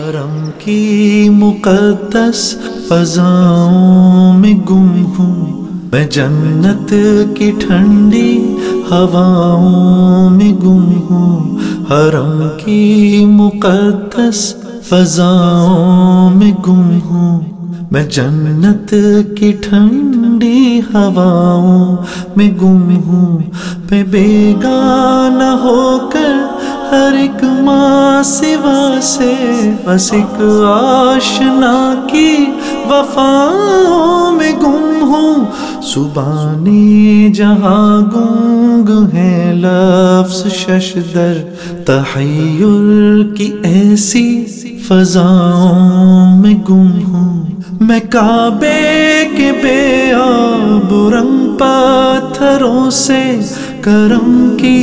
حرم کی مقدس فضاؤں میں گم ہوں، میں جنت کی ٹھنڈی ہواؤں میں گم ہوں۔ حرم کی مقدس فضاؤں میں گم ہوں، میں جنت کی ٹھنڈی ہواؤں میں گم ہوں۔ میں بیگانہ ہو کر ہر ایک ماں سوا سے، بس ایک آشنا کی وفاؤں میں گم ہوں۔ زبانِ جہاں گنگ ہے، لفظ ششدر تحیر کی ایسی فضاؤں میں گم ہوں۔ میں کعبے کے بے آب رنگ پتھروں سے، کرم کی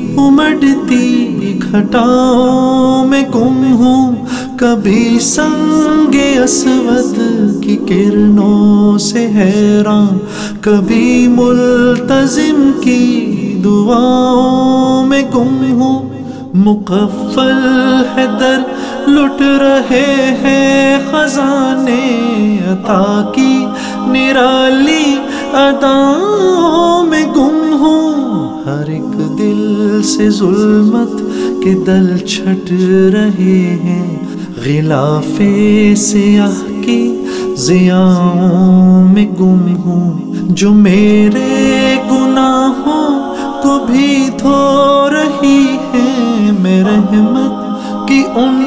امڑتی گھٹاؤں میں گم ہوں۔ کبھی سنگ اسود کی کرنوں سے حیران، کبھی ملتزم کی دعاؤں میں گم ہوں۔ مقفل ہے در، لٹ رہے ہیں خزانے عطا کی نرالی اداؤں میں گم ہوں۔ ہر ایک دل سے ظلمت کے دل چھٹ رہے ہیں، غلاف سیاہ کی ضیاؤں میں گم ہوں۔ جو میرے گناہوں کو بھی دھو رہی ہے، میں رحمت کی ان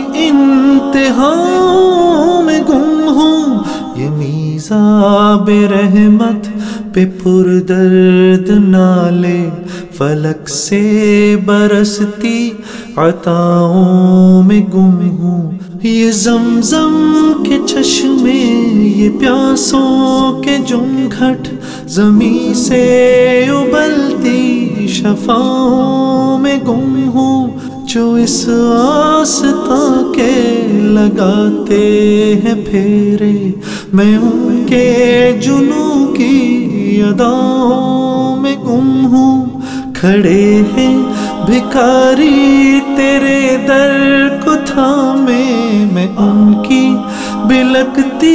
انتہاؤں میں گم ہوں۔ یہ میزاب رحمت پہ پردرد نالے فلک سے برستی عطاؤں میں گم ہوں۔ یہ زمزم کے چشمے، یہ پیاسوں کے جمگھٹ، زمیں سے ابلتی شفاؤں میں گم ہوں۔ جو اس آستاں کے لگاتے ہیں پھیرے، میں ان کے جنوں کی اداؤں میں گم ہوں۔ کھڑے ہیں بھکاری تیرے در کو تھامے، میں ان کی بلکتی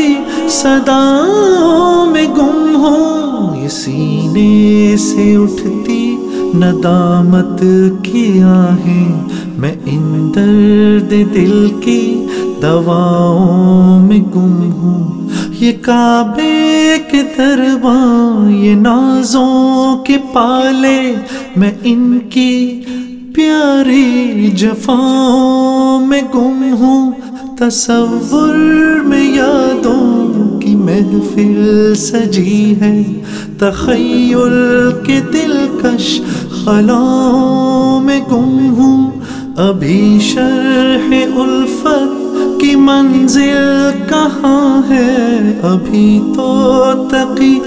صداؤں میں گم ہوں۔ یہ سینے سے اٹھتی ندامت کی آہیں، میں ان درد دل کی دواؤں میں گم ہوں۔ یہ کعبے کے درباں، یہ نازوں کے پالے، میں ان کی پیاری جفاؤں میں گم ہوں۔ تصور میں یادوں کی محفل سجی ہے، تخیل کے دلکش خلاؤں میں گم ہوں۔ ابھی شرح الفت کی منزل کہاں ہے، ابھی تو تقی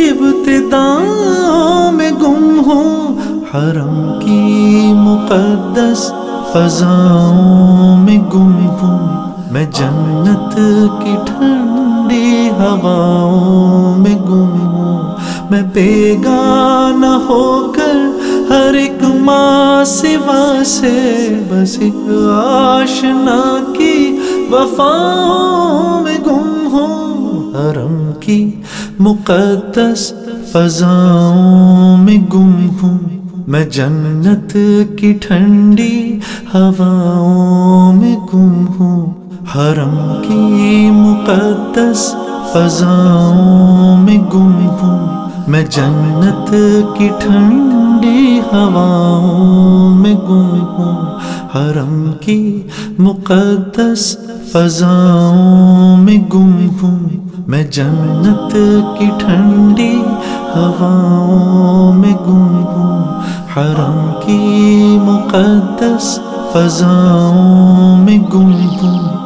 ابتداؤں میں گم ہوں۔ حرم کی مقدس فضاؤں میں گم ہوں، میں جنت کی ٹھنڈی ہواؤں میں گم ہوں۔ میں بیگانہ ہو کر ہر ایک ماں سوا سے، بس ایک آشنا کی وفاؤں میں گم ہوں۔ حرم کی مقدس فضاؤں میں گم ہوں، میں جنت کی ٹھنڈی ہواؤں میں گم ہوں۔ حرم کی مقدس فضاؤں میں گم ہوں، میں جنت کی ٹھنڈی ہواؤں میں گم ہوں۔ حرم کی مقدس فضاؤں میں گم ہوں، میں جنت کی ٹھنڈی ہواؤں میں گم ہوں۔ حرم کی مقدس فضاؤں میں گم ہوں،